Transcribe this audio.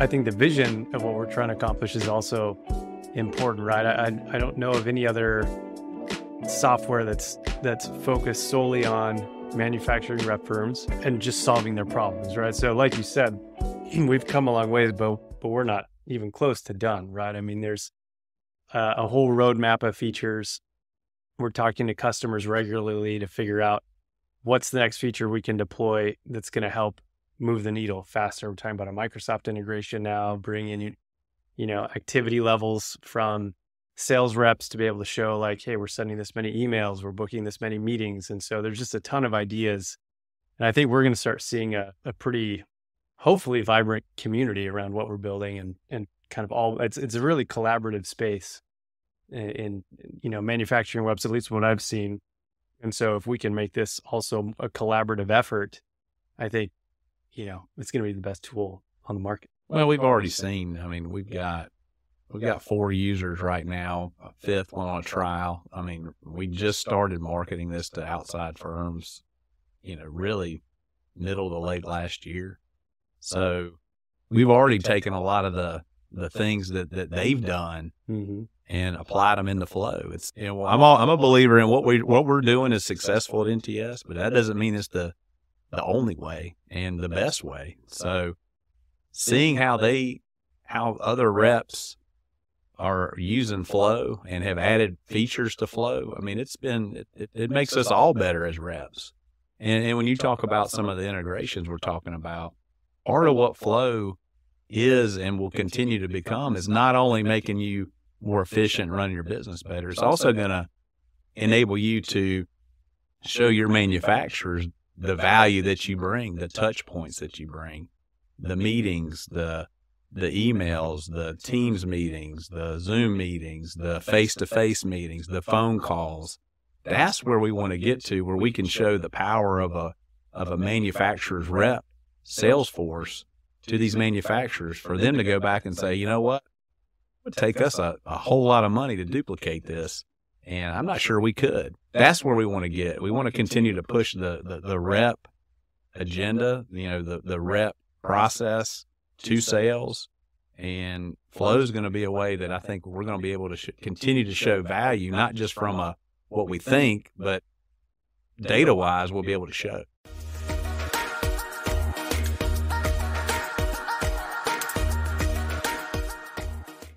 I think the vision of what we're trying to accomplish is also important, right? I don't know of any other software that's focused solely on manufacturing rep firms and just solving their problems, right? So like you said, we've come a long ways, but we're not even close to done, right? I mean, there's a whole roadmap of features. We're talking to customers regularly to figure out what's the next feature we can deploy that's going to help move the needle faster. We're talking about a Microsoft integration now, bring in, activity levels from sales reps to be able to show like, hey, we're sending this many emails, we're booking this many meetings. And so there's just a ton of ideas. And I think we're going to start seeing a pretty, hopefully vibrant community around what we're building and kind of all, it's a really collaborative space in manufacturing webs, at least what I've seen. And so if we can make this also a collaborative effort, I think, it's going to be the best tool on the market. Well, we've already seen, we've got 4 users right now, a 5th one on a trial. We just started marketing this to outside firms, really middle to late last year. So we've already taken a lot of the things that they've done and applied them in the flow. It's, I'm a believer in what we're doing is successful at NTS, but that doesn't mean it's the only way and the best way. So seeing how other reps are using Flow and have added features to Flow, it makes us all better as reps. And when you talk about some of the integrations we're talking about, part of what Flow is and will continue to become is not only making you more efficient and running your business better, it's also going to enable you to show your manufacturers the value that you bring, the touch points that you bring, the meetings, the emails, the Teams meetings, the Zoom meetings, the face-to-face meetings, the phone calls. That's where we want to get to, where we can show the power of a manufacturer's rep sales force to these manufacturers for them to go back and say, you know what, it would take us a whole lot of money to duplicate this, and I'm not sure we could. That's where we want to get. We want to continue to push the rep agenda, the rep process to sales, and Flow is going to be a way that I think we're going to be able to continue to show value, not just from what we think, but data-wise we'll be able to show.